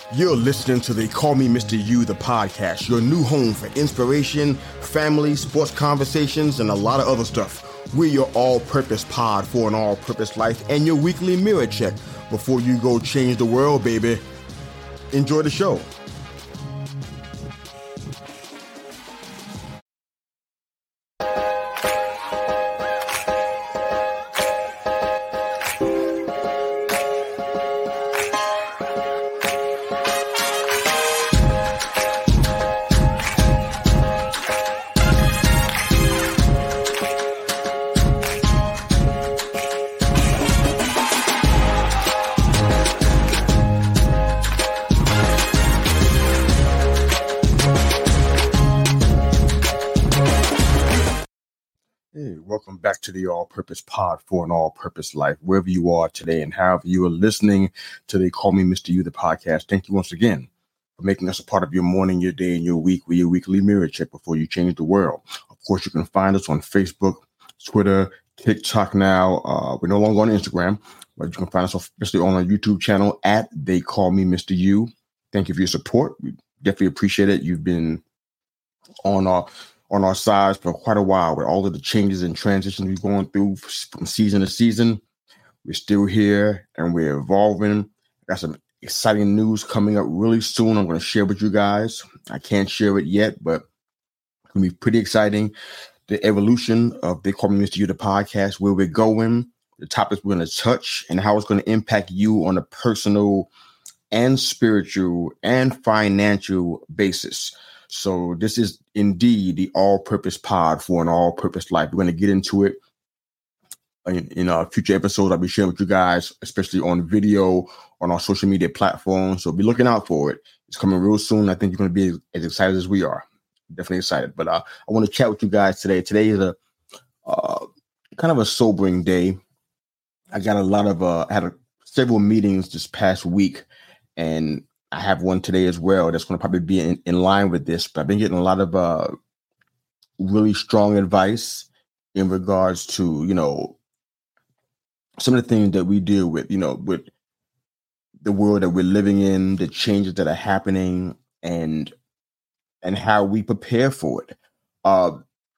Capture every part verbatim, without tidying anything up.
You're listening to the Call Me Mister You, the podcast, your new home for inspiration, family, sports conversations, and a lot of other stuff. We're your all-purpose pod for an all-purpose life and your weekly mirror check before you go change the world, baby. Enjoy the show. Welcome back to the All-Purpose Pod for an All-Purpose Life, wherever you are today and however you are listening to the Call Me Mister You, the podcast. Thank you once again for making us a part of your morning, your day, and your week with your weekly mirror check before you change the world. Of course, you can find us on Facebook, Twitter, TikTok now. Uh, we're no longer on Instagram, but you can find us especially on our YouTube channel at They Call Me Mister You. Thank you for your support. We definitely appreciate it. You've been on our on our sides for quite a while with all of the changes and transitions we're going through from season to season. We're still here and we're evolving. Got some exciting news coming up really soon. I'm going to share with you guys. I can't share it yet, but it's going to be pretty exciting. The evolution of They Call Me Mister You, the podcast, where we're going, the topics we're going to touch, and how it's going to impact you on a personal and spiritual and financial basis. So this is indeed the all-purpose pod for an all-purpose life. We're going to get into it in, in our future episodes. I'll be sharing with you guys, especially on video, on our social media platforms. So be looking out for it. It's coming real soon. I think you're going to be as, as excited as we are. Definitely excited. But uh, I want to chat with you guys today. Today is a uh, kind of a sobering day. I got a lot of, uh, I had a, several meetings this past week, and I have one today as well that's going to probably be in, in line with this, but I've been getting a lot of uh, really strong advice in regards to, you know, some of the things that we deal with, you know, with the world that we're living in, the changes that are happening, and and how we prepare for it. Uh,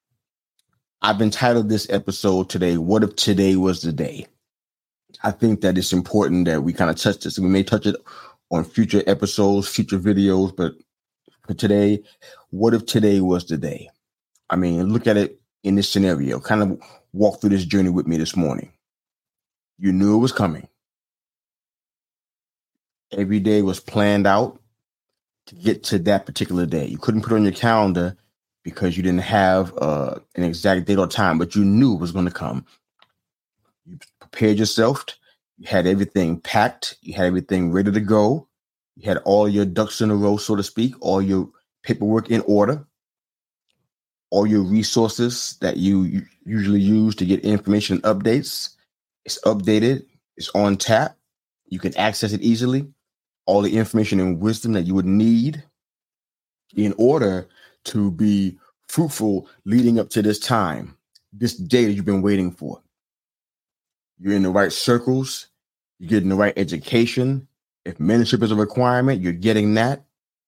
I've entitled this episode today, What If Today Was the Day? I think that it's important that we kind of touch this, and we may touch it on future episodes, future videos, but for today, what if today was the day? I mean, look at it in this scenario. Kind of walk through this journey with me this morning. You knew it was coming. Every day was planned out to get to that particular day. You couldn't put it on your calendar because you didn't have uh, an exact date or time, but you knew it was going to come. You prepared yourself. You had everything packed. You had everything ready to go. You had all your ducks in a row, so to speak, all your paperwork in order, all your resources that you usually use to get information and updates. It's updated. It's on tap. You can access it easily. All the information and wisdom that you would need in order to be fruitful leading up to this time, this day that you've been waiting for. You're in the right circles. You're getting the right education. If mentorship is a requirement, you're getting that.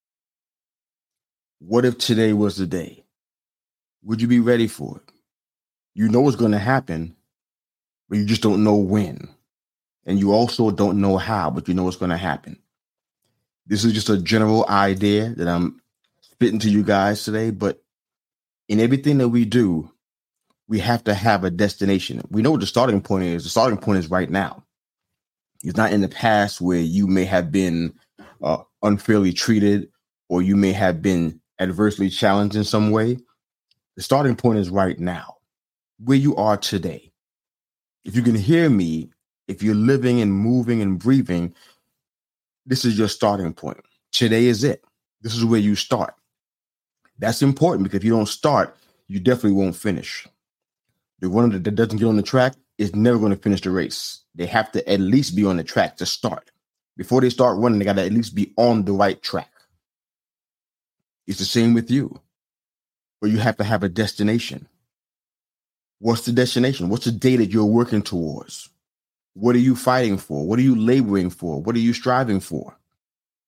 What if today was the day? Would you be ready for it? You know what's going to happen, but you just don't know when. And you also don't know how, but you know what's going to happen. This is just a general idea that I'm spitting to you guys today, but in everything that we do, we have to have a destination. We know what the starting point is. The starting point is right now. It's not in the past where you may have been uh, unfairly treated or you may have been adversely challenged in some way. The starting point is right now, where you are today. If you can hear me, if you're living and moving and breathing, this is your starting point. Today is it. This is where you start. That's important because if you don't start, you definitely won't finish. The runner that doesn't get on the track is never going to finish the race. They have to at least be on the track to start. Before they start running, they got to at least be on the right track. It's the same with you, but you have to have a destination. What's the destination? What's the day that you're working towards? What are you fighting for? What are you laboring for? What are you striving for?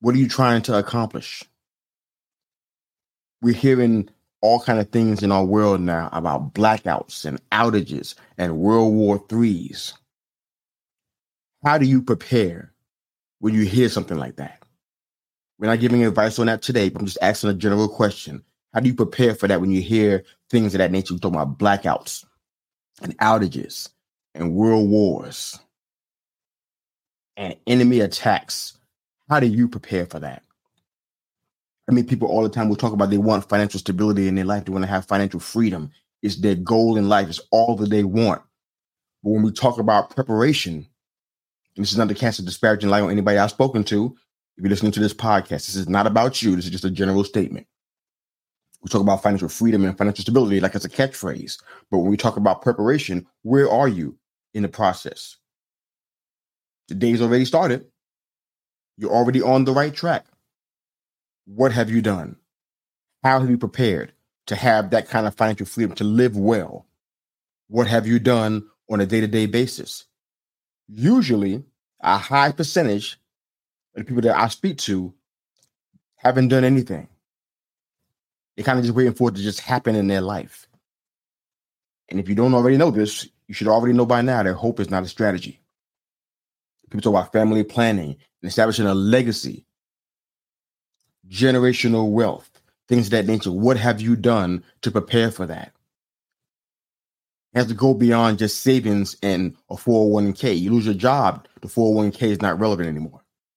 What are you trying to accomplish? We're hearing all kind of things in our world now about blackouts and outages and World War Threes. How do you prepare when you hear something like that? We're not giving advice on that today, but I'm just asking a general question. How do you prepare for that when you hear things of that nature? We're talking about blackouts and outages and world wars and enemy attacks. How do you prepare for that? I mean, people all the time will talk about they want financial stability in their life. They want to have financial freedom. It's their goal in life. It's all that they want. But when we talk about preparation, and this is not to cast a disparaging light on anybody I've spoken to, if you're listening to this podcast, this is not about you. This is just a general statement. We talk about financial freedom and financial stability like it's a catchphrase. But when we talk about preparation, where are you in the process? The day's already started. You're already on the right track. What have you done? How have you prepared to have that kind of financial freedom, to live well? What have you done on a day-to-day basis? Usually, a high percentage of the people that I speak to haven't done anything. They're kind of just waiting for it to just happen in their life. And if you don't already know this, you should already know by now that hope is not a strategy. People talk about family planning and establishing a legacy, generational wealth, things of that nature. What have you done to prepare for that? It has to go beyond just savings and a four oh one k. You lose your job, the four oh one k is not relevant anymore.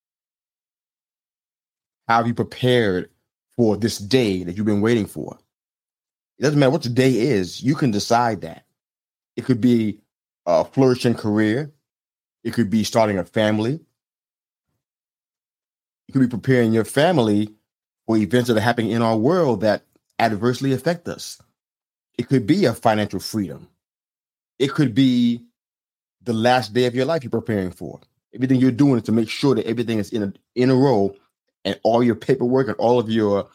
How have you prepared for this day that you've been waiting for? It doesn't matter what the day is. You can decide that. It could be a flourishing career. It could be starting a family. You could be preparing your family for events that are happening in our world that adversely affect us. It could be a financial freedom. It could be the last day of your life you're preparing for. Everything you're doing is to make sure that everything is in a, in a row, and all your paperwork and all of your,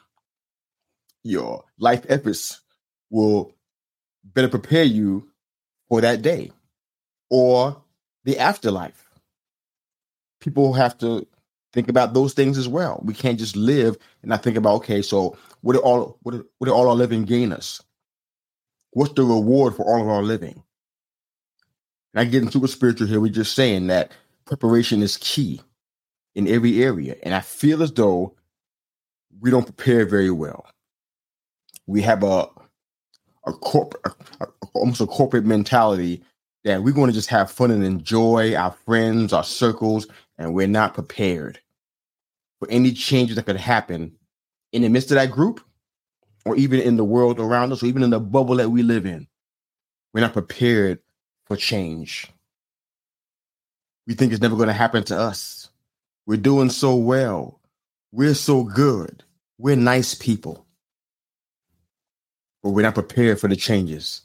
your life efforts will better prepare you for that day or the afterlife. People have to think about those things as well. We can't just live and not think about, okay, so what do all what do, what do all our living gain us? What's the reward for all of our living? And I get into a spiritual here. We're just saying that preparation is key in every area. And I feel as though we don't prepare very well. We have a a corporate, a, a, almost a corporate mentality that we're going to just have fun and enjoy our friends, our circles, and we're not prepared for any changes that could happen in the midst of that group, or even in the world around us, or even in the bubble that we live in. We're not prepared for change. We think it's never going to happen to us. We're doing so well. We're so good. We're nice people. But we're not prepared for the changes.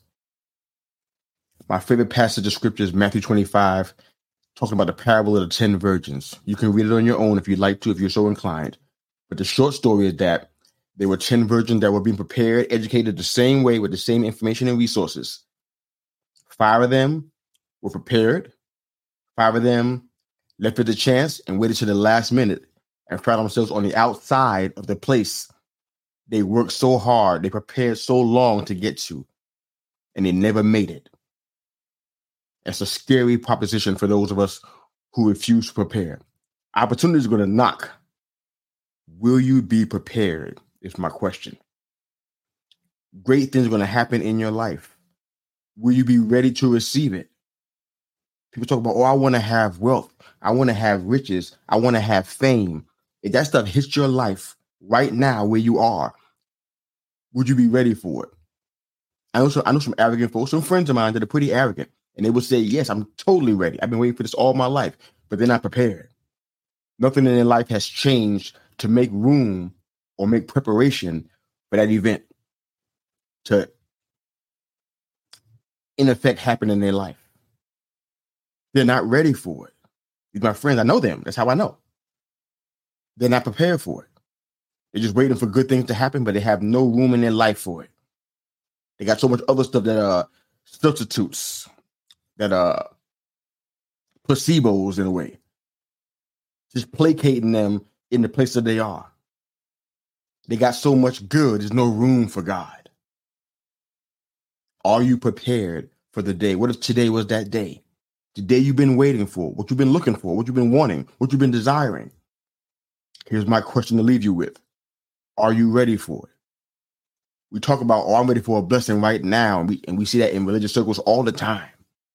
My favorite passage of scripture is Matthew twenty-five, talking about the parable of the ten virgins. You can read it on your own if you'd like to, if you're so inclined. But the short story is that there were ten virgins that were being prepared, educated the same way with the same information and resources. Five of them were prepared. Five of them left it a chance and waited to the last minute and found themselves on the outside of the place they worked so hard, they prepared so long to get to, and they never made it. That's a scary proposition for those of us who refuse to prepare. Opportunities are going to knock. Will you be prepared? Is my question. Great things are going to happen in your life. Will you be ready to receive it? People talk about, oh, I want to have wealth. I want to have riches. I want to have fame. If that stuff hits your life right now where you are, would you be ready for it? I know some, I know some arrogant folks, some friends of mine that are pretty arrogant, and they will say, yes, I'm totally ready. I've been waiting for this all my life, but they're not prepared. Nothing in their life has changed to make room or make preparation for that event to, in effect, happen in their life. They're not ready for it. These are my friends. I know them. That's how I know. They're not prepared for it. They're just waiting for good things to happen, but they have no room in their life for it. They got so much other stuff that are substitutes, that are placebos in a way, just placating them in the place that they are. They got so much good, there's no room for God. Are you prepared for the day? What if today was that day? The day you've been waiting for, what you've been looking for, what you've been wanting, what you've been desiring. Here's my question to leave you with. Are you ready for it? We talk about, oh, I'm ready for a blessing right now. And we, and we see that in religious circles all the time.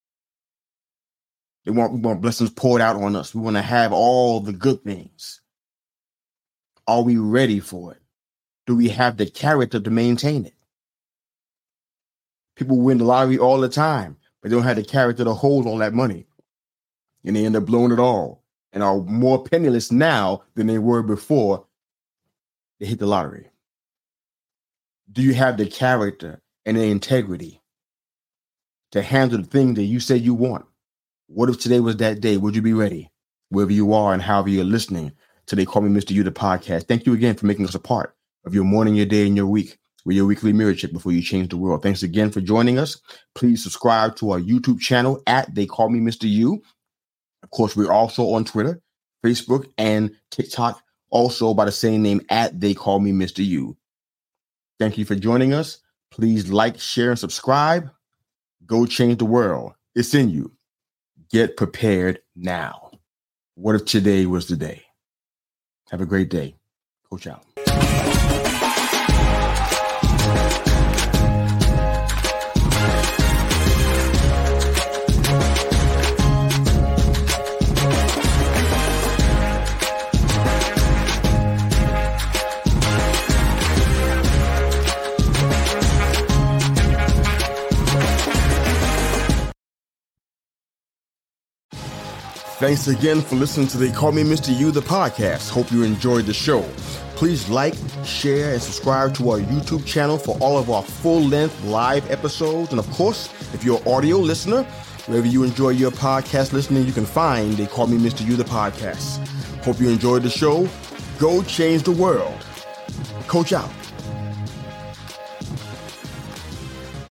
They want, we want blessings poured out on us. We want to have all the good things. Are we ready for it? Do we have the character to maintain it? People win the lottery all the time, but they don't have the character to hold all that money. And they end up blowing it all and are more penniless now than they were before they hit the lottery. Do you have the character and the integrity to handle the thing that you say you want? What if today was that day? Would you be ready? Wherever you are and however you're listening to They Call Me Mister You, the podcast. Thank you again for making us a part of your morning, your day, and your week with your weekly mirror check before you change the world. Thanks again for joining us. Please subscribe to our YouTube channel at They Call Me Mister You. Of course, we're also on Twitter, Facebook, and TikTok, also by the same name at They Call Me Mister You. Thank you for joining us. Please like, share, and subscribe. Go change the world. It's in you. Get prepared now. What if today was the day? Have a great day. Coach out. Thanks again for listening to They Call Me Mister You, the podcast. Hope you enjoyed the show. Please like, share, and subscribe to our YouTube channel for all of our full-length live episodes. And of course, if you're an audio listener, wherever you enjoy your podcast listening, you can find They Call Me Mister You, the podcast. Hope you enjoyed the show. Go change the world. Coach out.